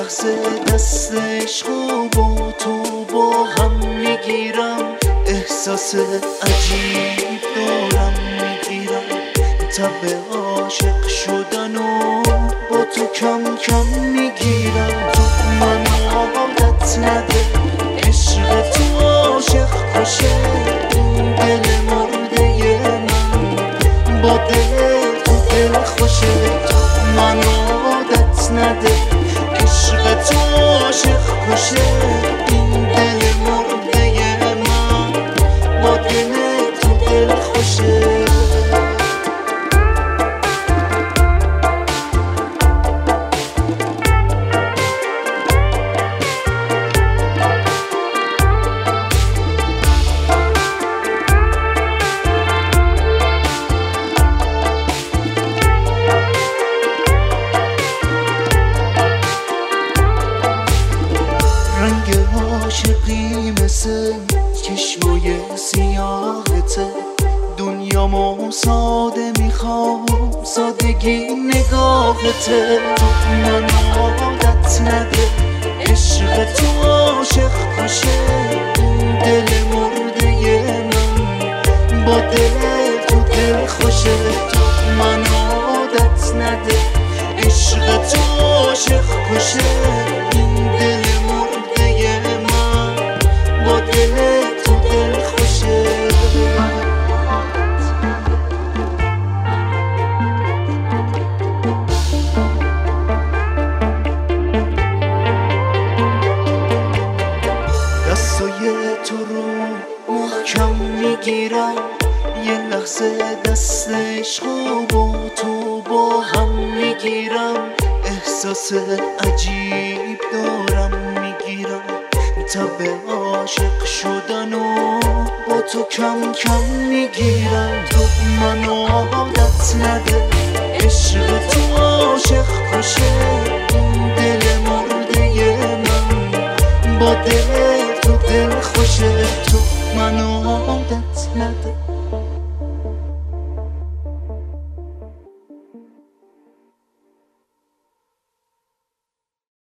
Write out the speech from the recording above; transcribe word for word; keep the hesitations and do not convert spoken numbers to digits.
لحظه دست عشقو با تو با هم میگیرم، احساس عجیب دارم میگیرم، تب عاشق شدن و با تو کم کم میگیرم. تو من عادت نده عشق تو عاشق کشه، این دل مرده من با دل تو دل خوشه. تو من عادت نده عشق تو عاشق کشه، این دل مرده من با دل تو دل خوشه. رنگ عاشقی مثل چشمای سیاهته، دنیامو ساده میخوام سادگی نگاهته. تو من عادت نده عشق تو عاشق کشه، این دل مرده من با دل تو دل خوشه. تو من عادت نده عشق تو عاشق کشه، این دل با دل تو دل خوشه. دستای تو رو محکم میگیرم، یه لحظه دست عشقو با تو با هم میگیرم، احساس عجیب دارم میگیرم، تب عاشق شدن و با تو کم کم میگیرم. تو منو